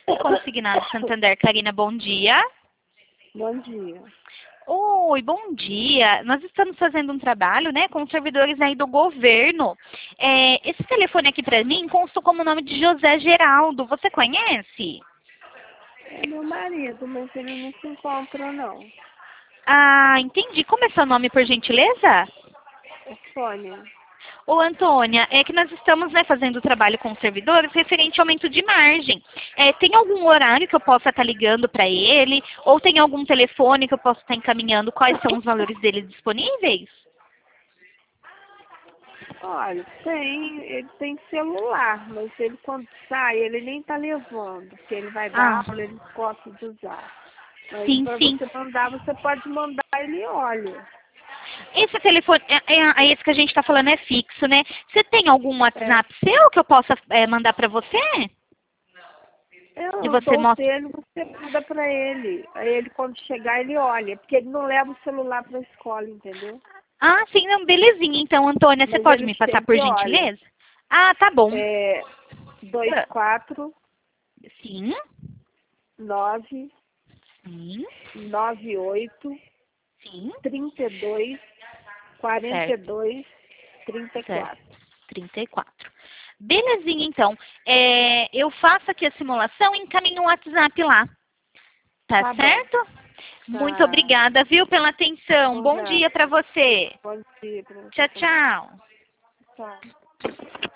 Consignado Santander. Karina, bom dia. Bom dia. Oi, bom dia. Nós estamos fazendo um trabalho, né, com servidores aí do governo. Esse telefone aqui para mim constou como nome de José Geraldo. Você conhece? É meu marido, mas ele não se encontra, não. Ah, entendi. Como é seu nome, por gentileza? É Sônia. Ô, Antônia, é que nós estamos, né, fazendo trabalho com servidores referente ao aumento de margem. Tem algum horário que eu possa estar ligando para ele? Ou tem algum telefone que eu possa estar encaminhando? Quais são os valores dele disponíveis? Olha, ele tem celular, mas ele quando sai, ele nem tá levando, porque ele vai Ah, dar aula, ele gosta de usar. Mas sim, para sim. você mandar, você pode mandar ele olha. Esse telefone, esse que a gente está falando é fixo, né? Você tem algum É, WhatsApp seu que eu possa mandar para você? E eu você dou o mostra. dele, você manda para ele. Aí ele quando chegar, ele olha, porque ele não leva o celular para a escola, entendeu? Ah, sim, não, belezinha. Então, Antônia, você Mas pode ele me passar chega por e olha. gentileza? Ah, tá bom. É Ah, 24 sim, 9 sim, 98 sim. 32 Certo, 42 certo. 34. 34. Belezinha, então. Eu faço aqui a simulação e encaminho o WhatsApp lá. Tá Tá bom. certo? Muito Tá. obrigada, viu, pela atenção. Por Bom nada. dia para você. Bom dia pra você Tchau, também. tchau. Tchau.